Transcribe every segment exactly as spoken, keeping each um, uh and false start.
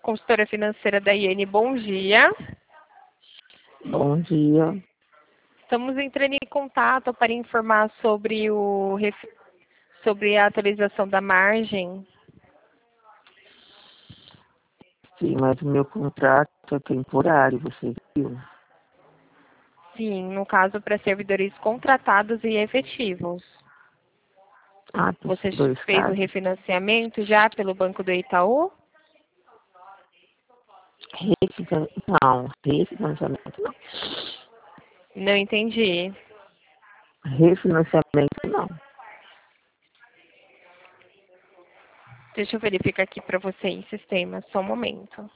consultora financeira da Iene. Bom dia. Bom dia. Estamos entrando em contato para informar sobre, o, ref- sobre a atualização da margem. Sim, mas o meu contrato é temporário, você viu? Sim, no caso para servidores contratados e efetivos. Ah, tem Você dois fez o casos. refinanciamento já pelo Banco do Itaú? Refinan... Não, refinanciamento não. Não entendi. Refinanciamento não. Deixa eu verificar aqui para você em sistema, só um momento.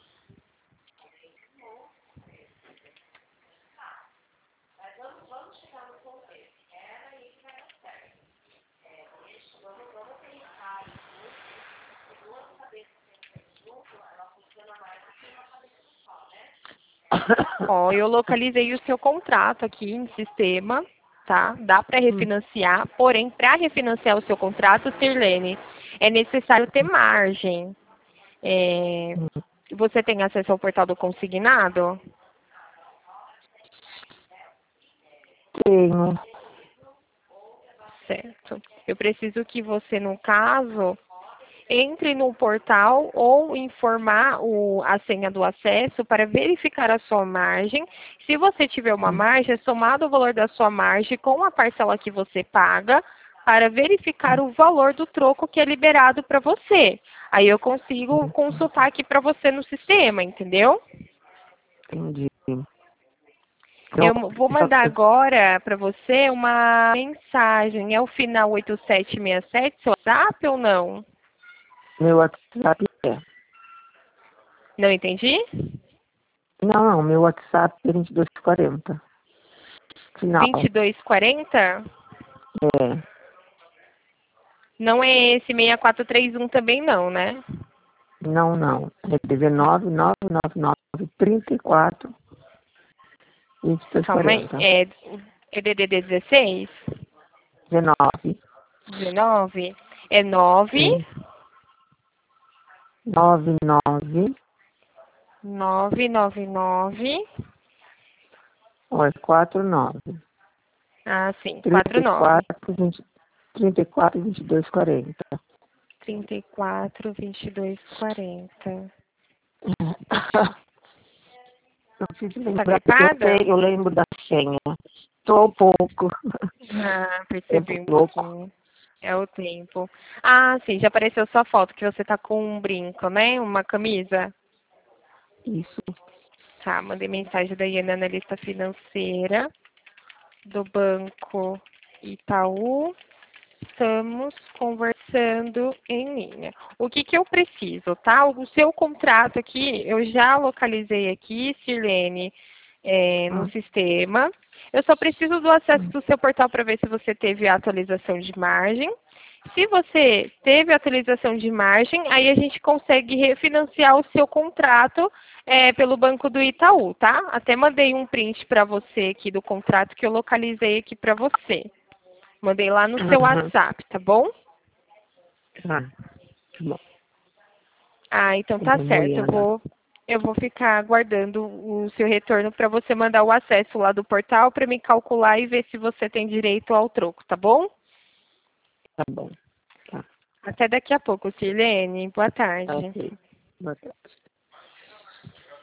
Ó, eu localizei o seu contrato aqui em sistema, tá? Dá para Hum. refinanciar, porém, para refinanciar o seu contrato, Sirlene, é necessário ter margem. É, Hum. Você tem acesso ao portal do consignado? Tenho. Certo. Eu preciso que você, no caso, entre no portal ou informar o, a senha do acesso para verificar a sua margem. Se você tiver uma Hum. margem, é somado o valor da sua margem com a parcela que você paga para verificar o valor do troco que é liberado para você. Aí eu consigo consultar aqui para você no sistema, entendeu? Entendi. Eu Pronto. vou Só mandar que agora para você uma mensagem. É o final oito sete seis sete, seu WhatsApp ou não? meu WhatsApp é. Não entendi? Não, não, meu WhatsApp é vinte e dois quarenta. Final. vinte e dois quarenta? É. Não é esse seis quatro três um também não, né? Não, não. É dezenove, nove nove nove, trinta e quatro, vinte e dois Calma aí. quarenta. É, é D D D dezesseis? dezenove. dezenove? É nove Sim. nove nove. nove nove nove. Olha, quatro nove. Ah, sim, trinta quatro e nove. quatro, vinte, trinta e quatro, vinte e dois, quarenta. trinta e quatro, vinte e dois, quarenta. Eu preciso Tá lembrar, porque eu gripada? sei, eu lembro da senha. Tô um pouco. Ah, Tempo percebi um louco. pouquinho. É o tempo. Ah, sim, já apareceu sua foto que você tá com um brinco, né? Uma camisa. Isso. Tá, mandei mensagem da Iana, analista financeira do Banco Itaú. Estamos conversando em linha. O que que eu preciso, tá? O seu contrato aqui, eu já localizei aqui, Sirlene, é, no Ah, sistema. Eu só preciso do acesso hum. do seu portal para ver se você teve a atualização de margem. Se você teve a atualização de margem, aí a gente consegue refinanciar o seu contrato é, pelo Banco do Itaú, tá? Até mandei um print para você aqui do contrato que eu localizei aqui para você. Mandei lá no seu Aham. WhatsApp, tá bom? Tá. Tá bom. Ah, então Vou tá dar uma certo. Eu olhada. vou, eu vou ficar aguardando o seu retorno para você mandar o acesso lá do portal para me calcular e ver se você tem direito ao troco, tá bom? Tá bom. Tá. Até daqui a pouco, Sirlene. Boa Tá tarde. ok. Boa tarde.